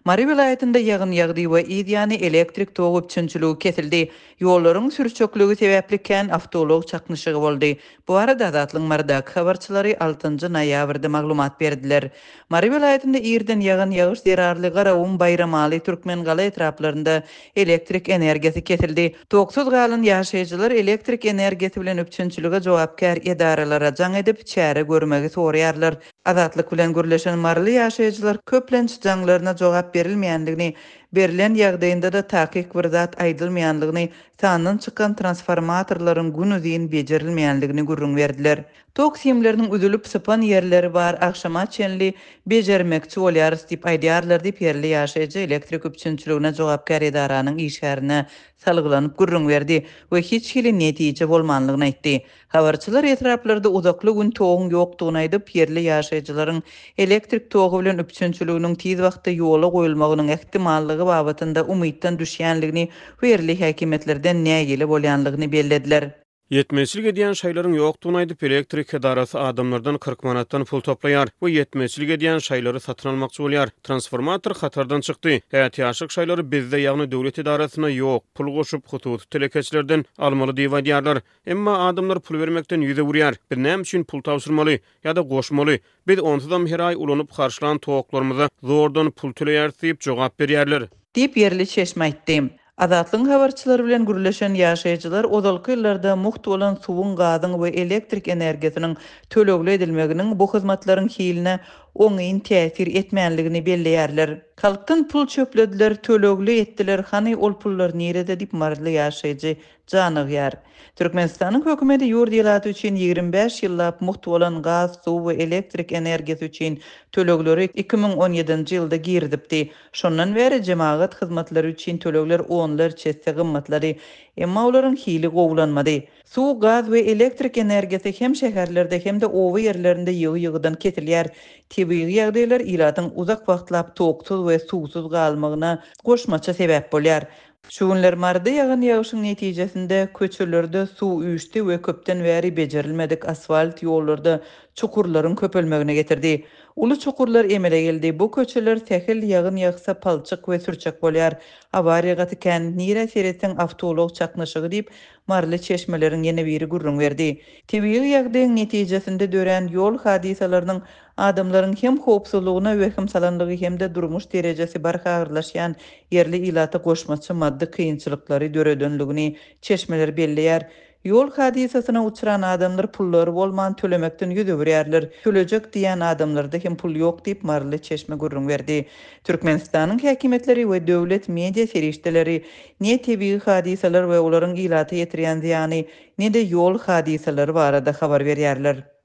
Mari vilayetinde yağın yağdy we ýa-ni elektrik togy üçinçiligi kesildi. Ýollaryň sürçöklügi sebäplikän awtolog çaknyşygy boldy. Bu arada Azatlyň Mardak habarçylary 6-njy noýabrda maglumat berdiler. Mari vilayetinde ýerden yağan ýağış zerarly Garawun Bayramaly Türkmen gala etraplarynda elektrik energiýasi kesildi. Toksuz galan ýaşaýjylar elektrik energiýasi bilen üçinçilige jogapkär edaralara jaň edip çäre görmegi soraýarlar. Azatlyk bilen gürleşen marly ýaşaýjylar köplenç jaňlaryna jogap berilmeýändigini, berilen ýagdaýynda da takyk bir zat aýdylmaýanlygyny, sandan çykan transformatorlaryň günüziň bejerilmeýänligini gürrüň berdiler. Tok simleriniň üzülüp sypan ýerleri bar, akşama çenli bejermekçi bolýarys diýip aýdýarlar diýip ýerli ýaşaýjy elektrik üçinçiligine jogapkär edaranyň işgärine salgylanyp gürrüň berdi we hiç hili netije bolmanlygyny aýtdy. Habarçylar etraplarda uzakly gün toğun ýokdugyny aýdyp ýerli ýaşaýjylaryň elektrik togy bilen üçinçiliginiň tiz wagtda ýola goýulmagynyň ehtimallygy babatynda umytdan düşýänligini we ýerli häkimetlerden nägili bolýanlygyny bellediler. Yetmeçilik edýän şaýlaryň ýokdugyny aýdyp elektrik edarasy adamlardan 40 manatdan pul toplaýar we yetmeçilik edýän şaýlary satyn almakçy bolýar. Transformator hatardan çykdy. Ätýaşyk şaýlary bizde ýagny döwlet edarasyna ýok, pul goşup hututy telekeçilerden almaly diýip aýdýarlar. Emma adamlar pul bermekden ýüze burýar. Bir näme üçin pul tapşyrmaly ýa-da goşmaly? Biz onsyzam her aý ulanyp garşylan towaklarymyza zordan pul töleýär diýip jogap berýärler. Diýip ýerli çeşme aýtdy. Azatlyň habarçylary bilen gürleşen ýaşaýjylar odalky ýyllarda muht bolan suwun, gazyň we elektrik energiýasynyň tölegli edilmeginiň bu hyzmatlaryň hiline oňyn täsir etmänligini belleýärler. Halkdan pul çöplediler, tölegli etdiler. Hany ol pullar nerede diýip marly ýaşaýjy janygyar. Türkmenistanyň hökümeti ýurt ýylaty üçin 25 ýyllap muht bolan gaz, suw we elektrik energiýasy üçin tölegleri 2017-nji ýylda girdipdi. Şondan beri jemaat hyzmatlary üçin tölegler onlar çetse gymmatlary, emma olaryň hili gowlanmady. Suw, gaz we elektrik energiýasy hem şäherlerde hem de owa ýerlerinde ýygy-ýygydan ketilýär. Tebii ýagdaýlar ýylatyň uzak wagtlap toksuz we suwsuz galmagyna goşmaça sebäp bolýar. Şu günler marda ýagan ýağışyň netijesinde köçelerde suw üýşdi we köpden bäri bejerilmedik asfalt ýollarda çukurlaryň köpelmegine getirdi. Ulu çukurlar emele geldi. Bu köçeler tehil ýagyn ýagsa palçyk we sürçek bolýar. Awariýa gatykän nire seretden awtolog çaknyşygy diýip marly çeşmeleriň ýene biri gürrüň berdi. Tebii ýagdaýyň netijesinde dören ýol hadisalarynyň adamlaryň hem howpsuzlygyna we hem salanlygy hem de durmuş derejesi barhagyrlaşýan ýerli ýylaty goşmaçy maddi kynçylyklary döredönligini çeşmeler belleýär. Yol hadisasyna uçuran adamlar pullary bolman tölemekden ýüze berýärler. Tölejek diýen adamlarda hem pul ýok diýip marly çeşme gürrüň berdi. Türkmenistanyň häkimetleri we döwlet media serişdeleri ne tebii hadisalar we olaryň ýylaty ýetirýän ýani ne de yol hadisalary barada habar berýärler.